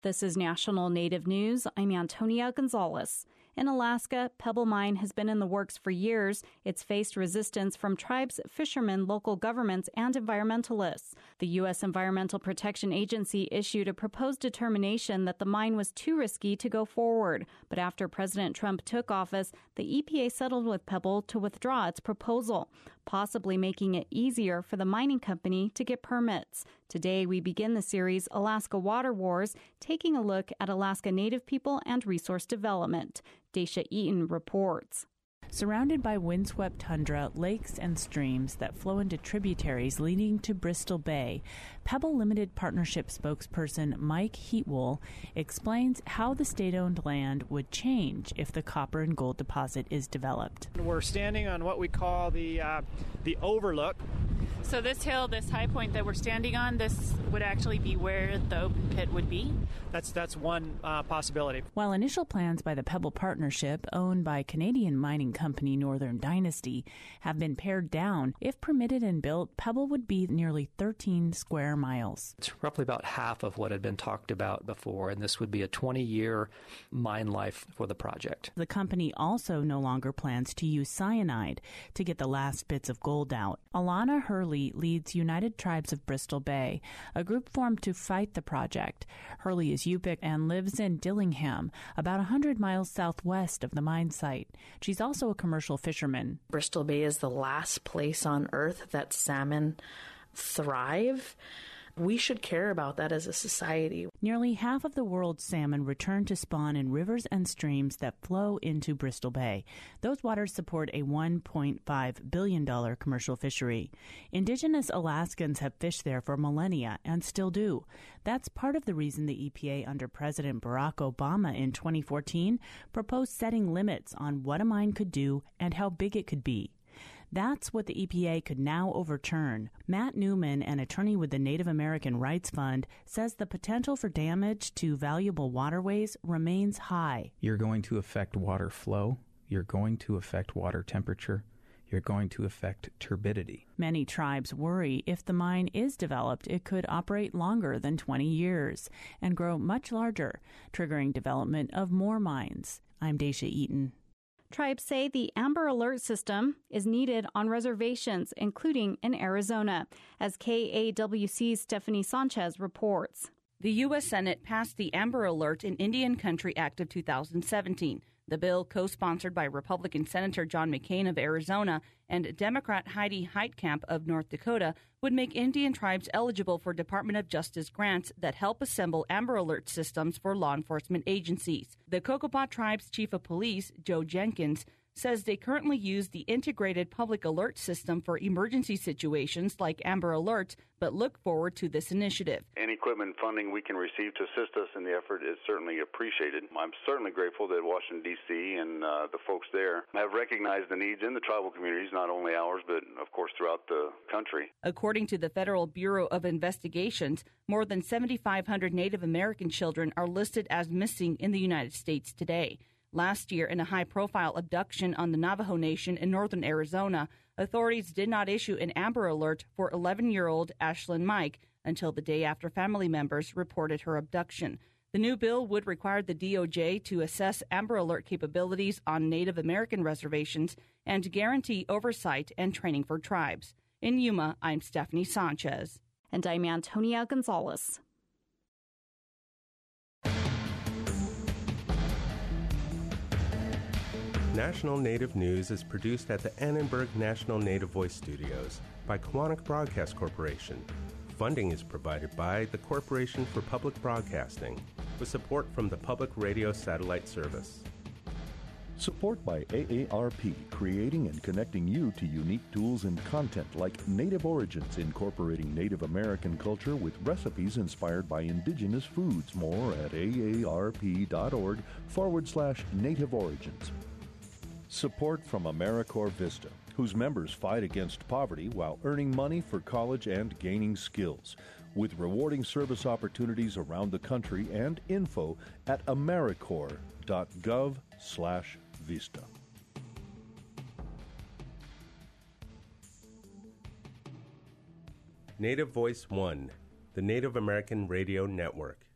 This is National Native News. I'm Antonia Gonzalez. In Alaska, Pebble Mine has been in the works for years. It's faced resistance from tribes, fishermen, local governments, and environmentalists. The U.S. Environmental Protection Agency issued a proposed determination that the mine was too risky to go forward. But after President Trump took office, the EPA settled with Pebble to withdraw its proposal, possibly making it easier for the mining company to get permits. Today, we begin the series Alaska Water Wars, taking a look at Alaska Native people and resource development. Dacia Eaton reports. Surrounded by windswept tundra, lakes, and streams that flow into tributaries leading to Bristol Bay, Pebble Limited Partnership spokesperson Mike Heatwool explains how the state-owned land would change if the copper and gold deposit is developed. We're standing on what we call the overlook. So this hill, this high point that we're standing on, this would actually be where the open pit would be? That's one possibility. While initial plans by the Pebble Partnership, owned by Canadian mining company Northern Dynasty, have been pared down, if permitted and built, Pebble would be nearly 13 square miles. It's roughly about half of what had been talked about before, and this would be a 20-year mine life for the project. The company also no longer plans to use cyanide to get the last bits of gold out. Alana Hurley leads United Tribes of Bristol Bay, a group formed to fight the project. Hurley is Yupik and lives in Dillingham, about 100 miles southwest of the mine site. She's also a commercial fisherman. Bristol Bay is the last place on Earth that salmon thrive. We should care about that as a society. Nearly half of the world's salmon return to spawn in rivers and streams that flow into Bristol Bay. Those waters support a $1.5 billion commercial fishery. Indigenous Alaskans have fished there for millennia and still do. That's part of the reason the EPA under President Barack Obama in 2014 proposed setting limits on what a mine could do and how big it could be. That's what the EPA could now overturn. Matt Newman, an attorney with the Native American Rights Fund, says the potential for damage to valuable waterways remains high. You're going to affect water flow. You're going to affect water temperature. You're going to affect turbidity. Many tribes worry if the mine is developed, it could operate longer than 20 years and grow much larger, triggering development of more mines. I'm Dacia Eaton. Tribes say the Amber Alert system is needed on reservations, including in Arizona, as KAWC's Stephanie Sanchez reports. The U.S. Senate passed the Amber Alert in Indian Country Act of 2017. The bill, co-sponsored by Republican Senator John McCain of Arizona and Democrat Heidi Heitkamp of North Dakota, would make Indian tribes eligible for Department of Justice grants that help assemble Amber Alert systems for law enforcement agencies. The Kokopah Tribe's Chief of Police, Joe Jenkins, says they currently use the Integrated Public Alert System for emergency situations like Amber Alert, but look forward to this initiative. Any equipment funding we can receive to assist us in the effort is certainly appreciated. I'm certainly grateful that Washington, D.C. and the folks there have recognized the needs in the tribal communities, not only ours, but of course throughout the country. According to the Federal Bureau of Investigations, more than 7,500 Native American children are listed as missing in the United States today. Last year, in a high-profile abduction on the Navajo Nation in northern Arizona, authorities did not issue an Amber Alert for 11-year-old Ashlyn Mike until the day after family members reported her abduction. The new bill would require the DOJ to assess Amber Alert capabilities on Native American reservations and guarantee oversight and training for tribes. In Yuma, I'm Stephanie Sanchez. And I'm Antonia Gonzalez. National Native News is produced at the Annenberg National Native Voice Studios by Kiwanis Broadcast Corporation. Funding is provided by the Corporation for Public Broadcasting, with support from the Public Radio Satellite Service. Support by AARP, creating and connecting you to unique tools and content like Native Origins, incorporating Native American culture with recipes inspired by indigenous foods. More at aarp.org/Native Origins. Support from AmeriCorps Vista, whose members fight against poverty while earning money for college and gaining skills, with rewarding service opportunities around the country, and info at americorps.gov/Vista. Native Voice One, the Native American Radio Network.